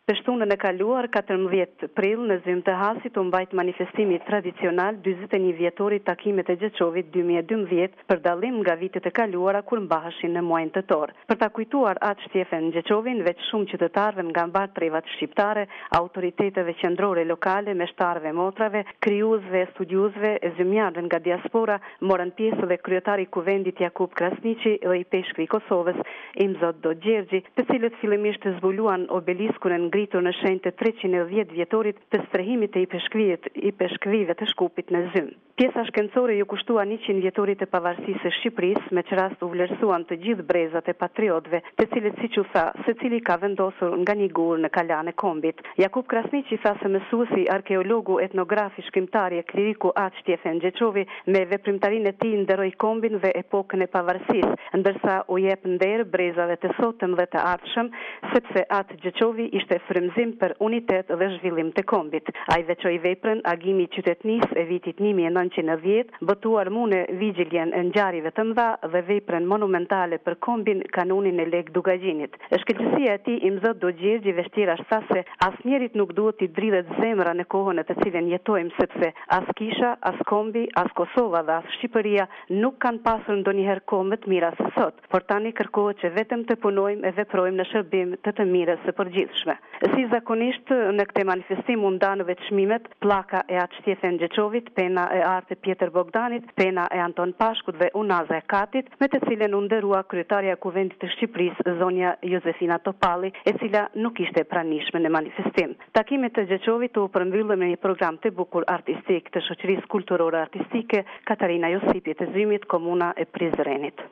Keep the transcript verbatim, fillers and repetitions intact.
Të shtunën e kaluar, katërmbëdhjetë prill, në Zym të Hasit u mbajt manifestimi tradicional dyzet e një vjetorit takimet e Gječovit dy mijë e dymbëdhjetë, për dallim nga vitet e kaluara kur mbaheshin në muajin tetor. Për ta kujtuar atë shtjefen Gječovin, veç shumë qytetarëve nga mbar trevat shqiptare, autoriteteve qendrore lokale, meshtarëve motrave, krijuesve, studiuesve e zymjarëve nga diaspora, morën pjesë edhe kryetari i kuvendit Jakub Krasniqi dhe i peshkvi i Kosovës, Imzot Do Gjergji, të cilët fillimisht zbuluan obeliskun e ngritur në shenjë të treqind e dhjetë vjetorit të strehimit të i peshkvive, i peshkvive të Shkupit në Zym. Pjesa shkencore ju kushtua njëqind vjetorit të pavarësisë së Shqipërisë, me që rast u vlerësuan të gjithë brezat e patriotëve, të cilët siç u tha, secili ka vendosur nga një gur në kalan e kombit. Jakub Krasniqi tha se mësuesi, arkeologu, etnografi, shkrimtari e kliriku atë Shtjefen Gječovi me veprimtarinë e tij nderoi kombin dhe epokën e pavarësisë, ndërsa u jep nder brezave të sotëm dhe të ardhshëm, sepse atë Gječovi ishte frymëzim për unitet dhe zhvillim të kombit. Ai veçoi veprën agimi i qytetnisë e vitit një mijë e nëntëqind e dhjetë, botuar mune vigjiljen e ngjarjeve të mëdha dhe veprën monumentale për kombin kanunin e Lek Dugagjinit. Shkëlqësia e tij Imzot Do Gjergji vështirash tha se asnjërit nuk duhet t'i dridhet zemra në kohën në të cilën jetojmë, sepse as kisha, as kombi, as Kosova dhe as Shqipëria nuk kanë pasur ndonjëherë kohë më të mira se sot, por tani kërkohet që vetëm të punojmë e veprojmë në shërbim të të mirës së përgjithshme. Si zakonisht, në këtë manifestim u ndanë vetë çmimet, pllaka e atë Shtjefen Gječovit, pena e artë e Pjetër Bogdanit, pena e Anton Pashkut dhe unaza e Katit, me të cilën u nderua kryetaria e Kuvendit të Shqipërisë, zonja Jozefina Topalli, e cila nuk ishte e pranishme në manifestim. Takimet të Gječovit u përmbyllën me një program të bukur artistik të shoqërisë kulturore artistike Katarina Josipi të Zymit, komuna e Prizrenit.